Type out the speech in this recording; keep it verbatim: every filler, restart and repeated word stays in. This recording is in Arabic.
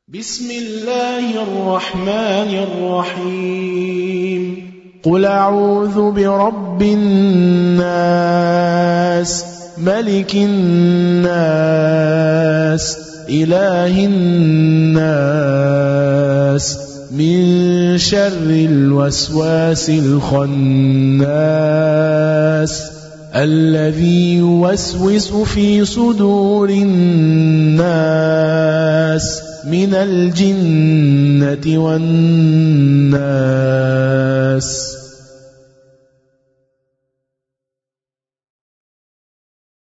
بسم الله الرحمن الرحيم قل أعوذ برب الناس ملك الناس إله الناس من شر الوسواس الخناس الذي يوسوس في صدور الناس من الجنة والناس.